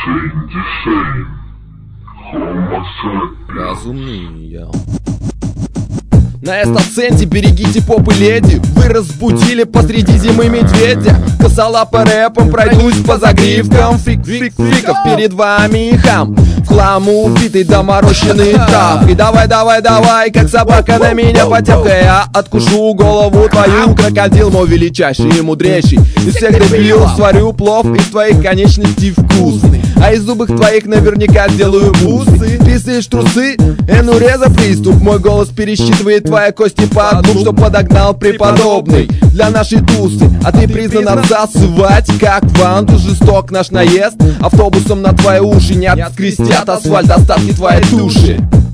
Разумный я. На эстаценте берегите поп и леди. Вы разбудили посреди зимы медведя. Косолапо рэпом пройдусь по загривкам. Фриков перед вами хам. В хлам убитый доморощенный травкой. Давай, как собака на меня потявкая. Я откушу голову твою, крокодил мой величайший и мудрейший. Из всех дебилов сварю плов из твоих конечностей вкусный. А из зубов твоих наверняка сделаю бусы. Писаешь трусы, энуреза приступ. Мой голос пересчитывает твои кости под дуб, что подогнал преподобный для нашей тусы. А ты признан отсасывать, как ванту. Жесток наш наезд, автобусом на твои уши не открестят асфальт остатки твоей души.